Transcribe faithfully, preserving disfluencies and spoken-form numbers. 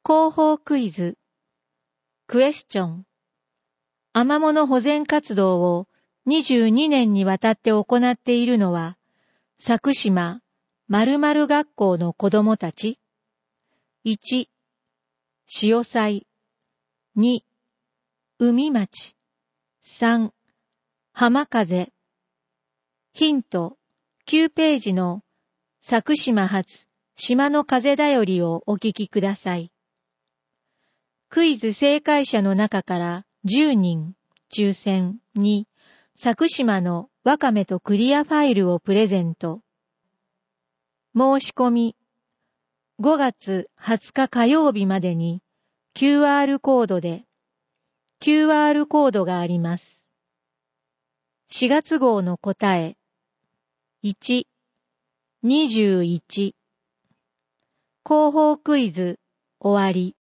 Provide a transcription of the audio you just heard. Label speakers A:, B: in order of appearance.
A: 広報クイズ。クエスチョン。アマモの保全活動をにじゅうにねんにわたって行っているのは、佐久島〇〇学校の子供たち。いち、潮祭。に、海町。さん、浜風。ヒント、きゅうページの佐久島発島の風だよりをお聞きください。クイズ正解者の中からじゅうにん抽選に佐久島のわかめとクリアファイルをプレゼント。申し込みごがつはつか火曜日までに キューアール コードで キューアール コードがあります。しがつ号の答えいち、にじゅういち。広報クイズ終わり。